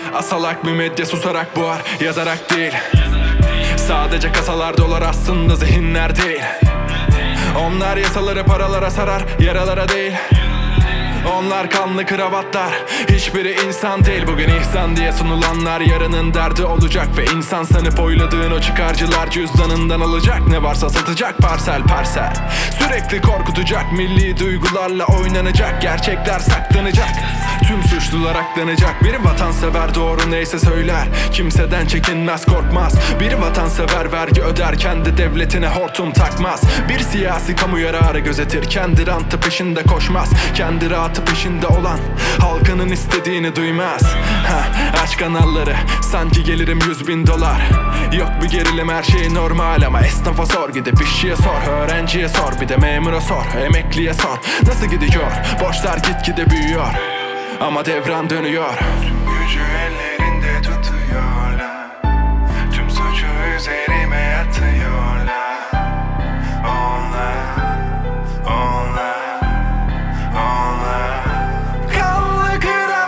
Asalak bir medya susarak boğar, yazarak değil. Sadece kasalar dolar, aslında zihinler değil. Onlar yasaları paralara sarar, yaralara değil. Onlar kanlı kravatlar, hiçbiri insan değil. Bugün ihsan diye sunulanlar yarının derdi olacak. Ve insan sanıp oyladığın o çıkarcılar cüzdanından alacak. Ne varsa satacak parsel parsel. Sürekli korkutacak, milli duygularla oynanacak. Gerçekler saklanacak, tüm suçlular aklanacak. Bir vatansever doğru neyse söyler, kimseden çekinmez, korkmaz. Bir vatansever vergi öderken de devletine hortum takmaz. Bir siyasi kamu yararı gözetir, kendi rantı peşinde koşmaz. Kendi rahatı peşinde olan halkının istediğini duymaz. Aç kanalları, sanki gelirim 100.000 dolar. Yok bir gerilim, her şey normal. Ama esnafa sor, gidip işçiye sor, öğrenciye sor, bir de memura sor, emekliye sor. Nasıl gidiyor? Borçlar gitgide büyüyor ama devran dönüyor. Tüm gücü ellerinde tutuyorlar, tüm suçu üzerime atıyorlar. Onlar kanlı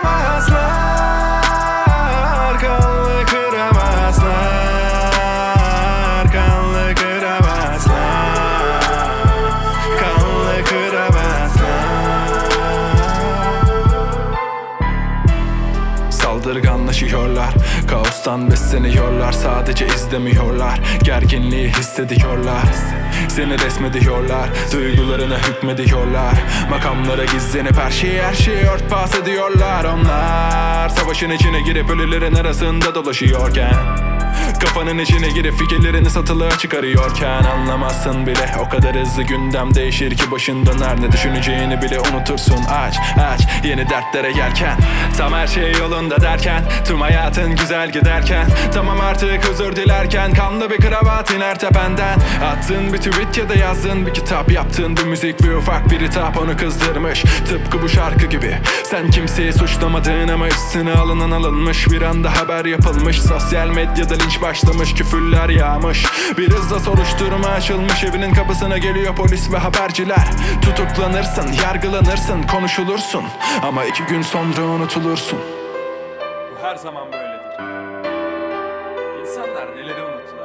kıramazlar, kanlı kıramazlar, kanlı kıramazlar, kanlı kıramazlar. Saldırganlaşıyorlar, kaostan besleniyorlar. Sadece izlemiyorlar, gerginliği hissediyorlar. Seni resmediyorlar, duygularına hükmediyorlar. Makamlara gizlenip her şeyi örtbas ediyorlar. Onlar savaşın içine girip ölülerin arasında dolaşıyorken, kafanın içine girip fikirlerini satılığa çıkarıyorken, anlamazsın bile, o kadar hızlı gündem değişir ki başından ne düşüneceğini bile unutursun. Aç yeni dertlere yelken, tam her şey yolunda derken, tüm hayatın güzel giderken, tamam artık özür dilerken, kanlı bir kravat iner tependen. Attığın bir tweet ya da yazdığın bir kitap, yaptığın bir müzik ve ufak bir hitap onu kızdırmış. Tıpkı bu şarkı gibi, sen kimseyi suçlamadın ama üstüne alınan alınmış. Bir anda haber yapılmış, sosyal medyada linç başlamış, küfürler yağmış. Bir hızla soruşturma açılmış, evinin kapısına geliyor polis ve haberciler. Tutuklanırsın, yargılanırsın, konuşulursun ama 2 gün sonra unutulursun. Bu her zaman böyledir. İnsanlar neleri unutur?